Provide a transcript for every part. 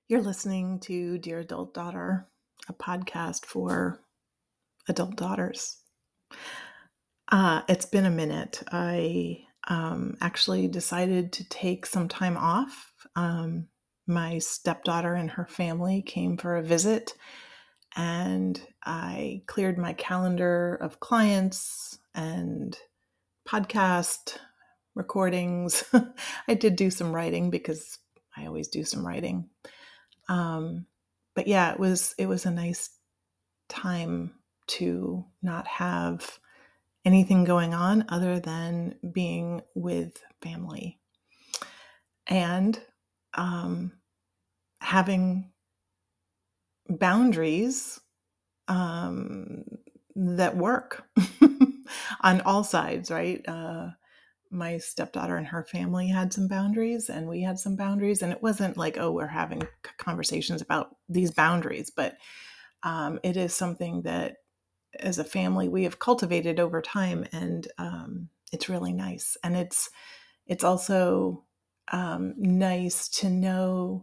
You're listening to Dear Adult Daughter, a podcast for adult daughters. It's been a minute. I actually decided to take some time off. My stepdaughter and her family came for a visit, and I cleared my calendar of clients and podcast recordings. I did do some writing because I always do some writing. But yeah, it was a nice time to not have anything going on other than being with family and having boundaries that work on all sides, right? My stepdaughter and her family had some boundaries, and we had some boundaries, and it wasn't like, oh, we're having conversations about these boundaries, but it is something that as a family we have cultivated over time, and it's really nice. And it's also nice to know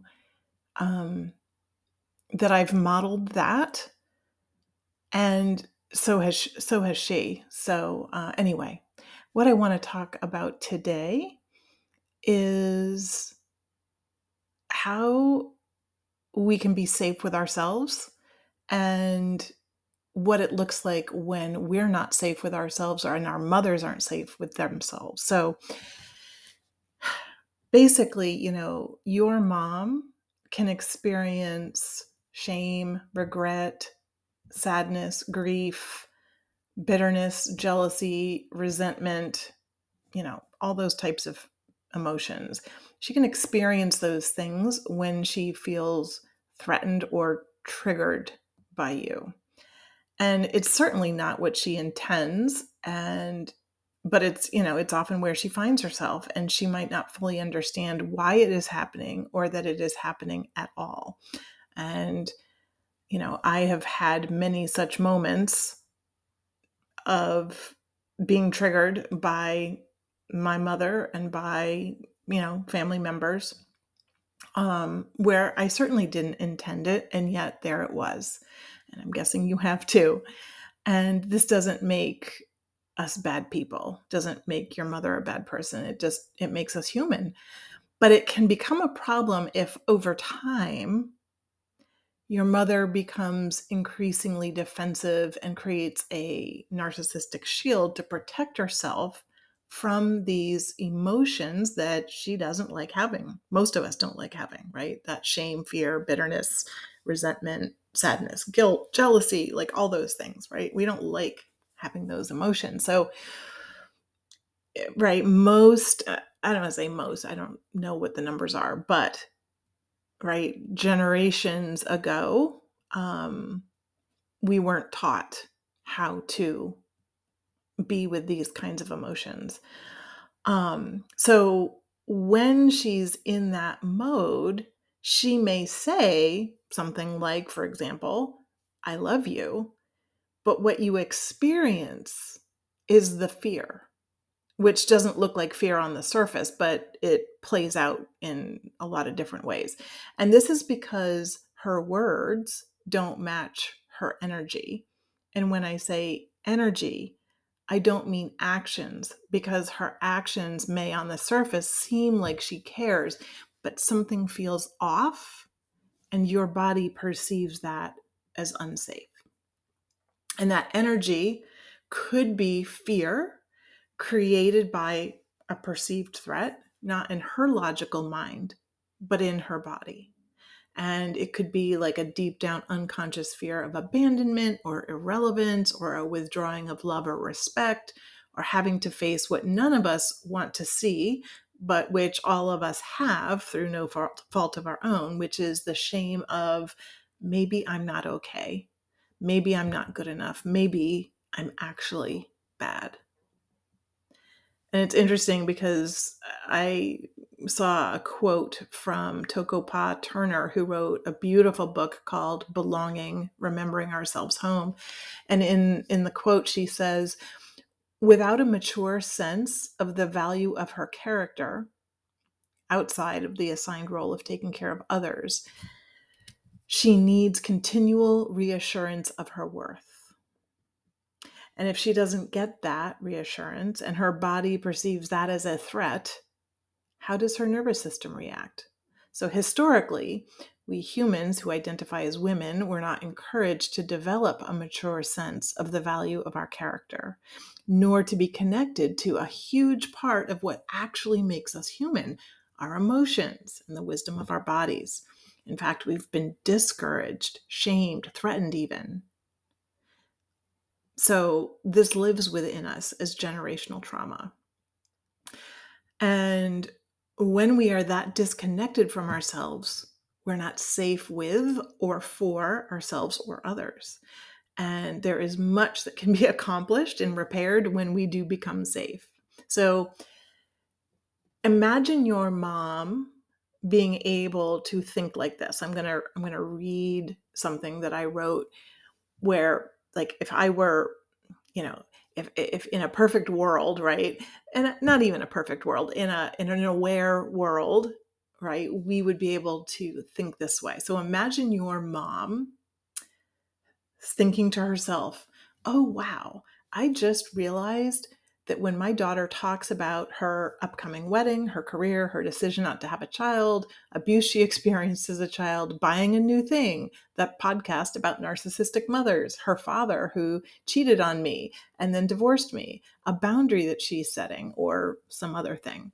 that I've modeled that, and so has she. So anyway, what I want to talk about today is how we can be safe with ourselves, and what it looks like when we're not safe with ourselves, or and our mothers aren't safe with themselves. So basically, your mom can experience shame, regret, sadness, grief, bitterness, jealousy, resentment, all those types of emotions. She can experience those things when she feels threatened or triggered by you. And it's certainly not what she intends, but it's often where she finds herself, and she might not fully understand why it is happening or that it is happening at all. And I have had many such moments of being triggered by my mother and by family members, where I certainly didn't intend it, and yet there it was. And I'm guessing you have too. And this doesn't make us bad people, doesn't make your mother a bad person. It makes us human. But it can become a problem if over time your mother becomes increasingly defensive and creates a narcissistic shield to protect herself from these emotions that she doesn't like having. Most of us don't like having, right? That shame, fear, bitterness, resentment, sadness, guilt, jealousy, like all those things, right? We don't like having those emotions. So, right, I don't want to say most, I don't know what the numbers are, but right, generations ago, we weren't taught how to be with these kinds of emotions. So when she's in that mode, she may say something like, for example, I love you, but what you experience is the fear, which doesn't look like fear on the surface, but it plays out in a lot of different ways. And this is because her words don't match her energy. And when I say energy, I don't mean actions, because her actions may on the surface seem like she cares, but something feels off, and your body perceives that as unsafe. And that energy could be fear created by a perceived threat, not in her logical mind, but in her body. And it could be like a deep down unconscious fear of abandonment or irrelevance, or a withdrawing of love or respect, or having to face what none of us want to see, but which all of us have through no fault of our own, which is the shame of maybe I'm not okay. Maybe I'm not good enough. Maybe I'm actually bad. And it's interesting because I saw a quote from Toko-Pa Turner, who wrote a beautiful book called Belonging, Remembering Ourselves Home. And in the quote, she says, without a mature sense of the value of her character outside of the assigned role of taking care of others, She needs continual reassurance of her worth. And if she doesn't get that reassurance and her body perceives that as a threat, how does her nervous system react? So historically, we humans who identify as women were not encouraged to develop a mature sense of the value of our character, nor to be connected to a huge part of what actually makes us human, our emotions and the wisdom of our bodies. In fact, we've been discouraged, shamed, threatened even. So this lives within us as generational trauma. And when we are that disconnected from ourselves, we're not safe with or for ourselves or others. And there is much that can be accomplished and repaired when we do become safe. So imagine your mom being able to think like this. I'm going to read something that I wrote where, like, if I were, you know, if in a perfect world, right? And not even a perfect world, in an aware world, right? We would be able to think this way. So imagine your mom thinking to herself, oh, wow, I just realized that when my daughter talks about her upcoming wedding, her career, her decision not to have a child, abuse she experienced as a child, buying a new thing, that podcast about narcissistic mothers, her father who cheated on me and then divorced me, a boundary that she's setting, or some other thing,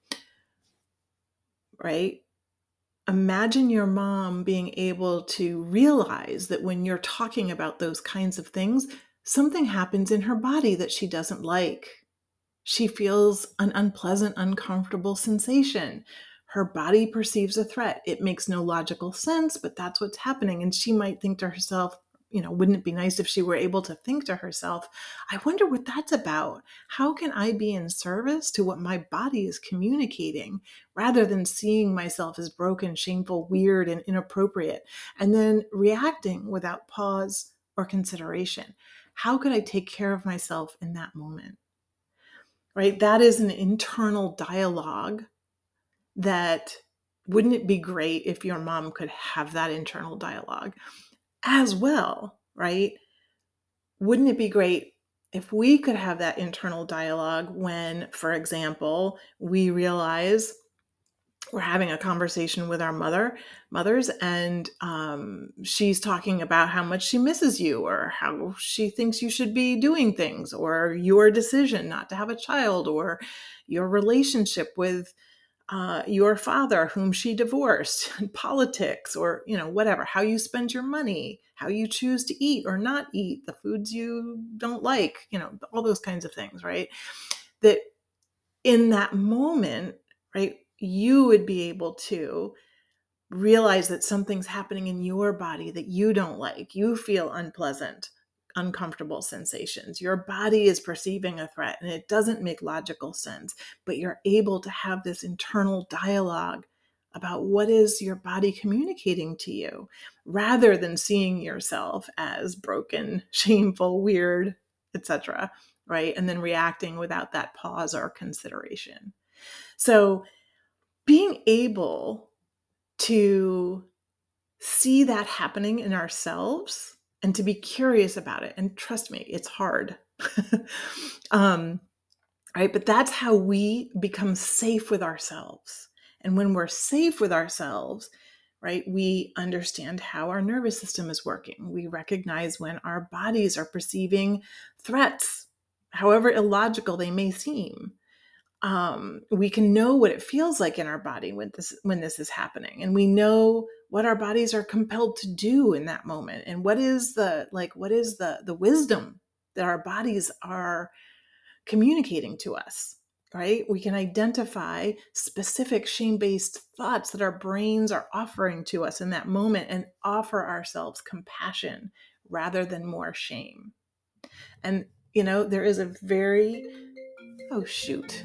right? Imagine your mom being able to realize that when you're talking about those kinds of things, something happens in her body that she doesn't like. She feels an unpleasant, uncomfortable sensation. Her body perceives a threat. It makes no logical sense, but that's what's happening. And she might think to herself, wouldn't it be nice if she were able to think to herself, I wonder what that's about. How can I be in service to what my body is communicating, rather than seeing myself as broken, shameful, weird, and inappropriate, and then reacting without pause or consideration? How could I take care of myself in that moment? Right? That is an internal dialogue that, wouldn't it be great if your mom could have that internal dialogue as well, right? Wouldn't it be great if we could have that internal dialogue when, for example, we realize we're having a conversation with our mothers, and she's talking about how much she misses you, or how she thinks you should be doing things, or your decision not to have a child, or your relationship with your father whom she divorced, politics, or whatever, how you spend your money, how you choose to eat or not eat, the foods you don't like, all those kinds of things, right? That in that moment, right, you would be able to realize that something's happening in your body that you don't like. You feel unpleasant, uncomfortable sensations. Your body is perceiving a threat and it doesn't make logical sense, but you're able to have this internal dialogue about what is your body communicating to you, rather than seeing yourself as broken, shameful, weird, etc., right? And then reacting without that pause or consideration. So being able to see that happening in ourselves and to be curious about it. And trust me, it's hard. Right? But that's how we become safe with ourselves. And when we're safe with ourselves, right, we understand how our nervous system is working. We recognize when our bodies are perceiving threats, however illogical they may seem. We can know what it feels like in our body when this is happening, and we know what our bodies are compelled to do in that moment, and what is the wisdom that our bodies are communicating to us, right? We can identify specific shame-based thoughts that our brains are offering to us in that moment and offer ourselves compassion rather than more shame. And there is a very oh shoot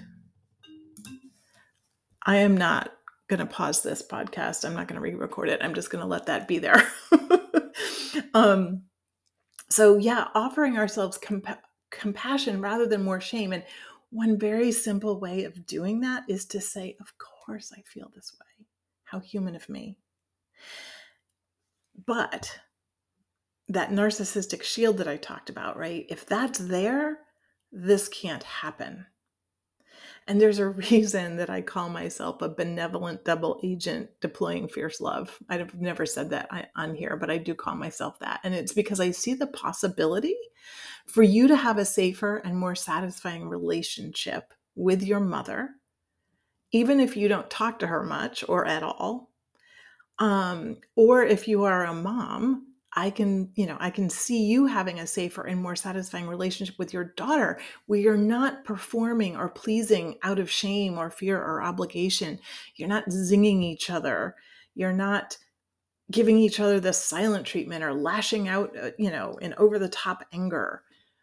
I am not going to pause this podcast. I'm not going to re-record it. I'm just going to let that be there. um, so yeah, offering ourselves compassion rather than more shame. And one very simple way of doing that is to say, of course I feel this way. How human of me. But that narcissistic shield that I talked about, right? If that's there, this can't happen. And there's a reason that I call myself a benevolent double agent deploying fierce love. I've never said that on here, but I do call myself that. And it's because I see the possibility for you to have a safer and more satisfying relationship with your mother, even if you don't talk to her much or at all. Or if you are a mom, I can see you having a safer and more satisfying relationship with your daughter where you're not performing or pleasing out of shame or fear or obligation. You're not zinging each other. You're not giving each other the silent treatment or lashing out, in over the top anger.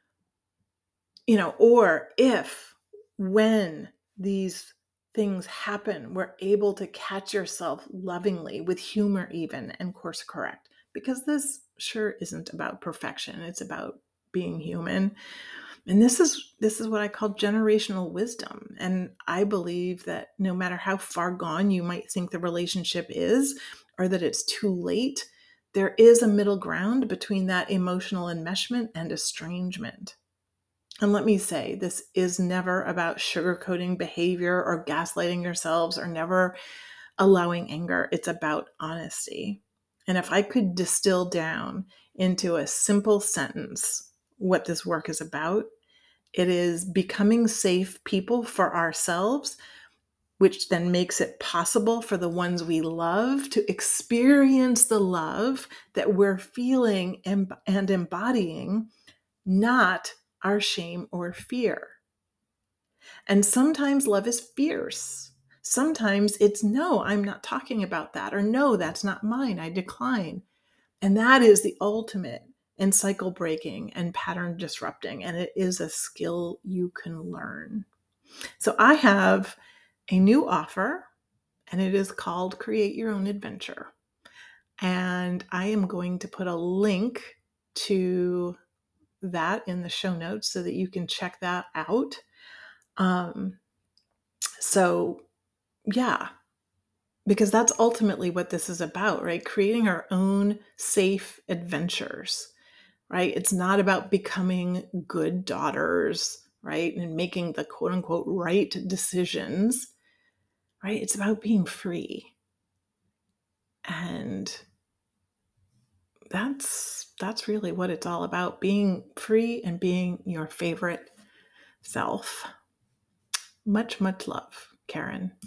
Or if, when these things happen, we're able to catch yourself lovingly with humor even and course correct, because this sure isn't about perfection. It's about being human. And this is what I call generational wisdom. And I believe that no matter how far gone you might think the relationship is, or that it's too late, there is a middle ground between that emotional enmeshment and estrangement. And let me say, this is never about sugarcoating behavior or gaslighting yourselves or never allowing anger. It's about honesty. And if I could distill down into a simple sentence what this work is about, it is becoming safe people for ourselves, which then makes it possible for the ones we love to experience the love that we're feeling and embodying, not our shame or fear. And sometimes love is fierce. Sometimes it's no, I'm not talking about that, or no, that's not mine, I decline. And that is the ultimate in cycle breaking and pattern disrupting. And it is a skill you can learn. So I have a new offer, and it is called Create Your Own Adventure. And I am going to put a link to that in the show notes so that you can check that out. So yeah, because that's ultimately what this is about, right? Creating our own safe adventures, right? It's not about becoming good daughters, right? And making the quote unquote right decisions, right? It's about being free. And that's really what it's all about, being free and being your favorite self. Much, much love, Karen.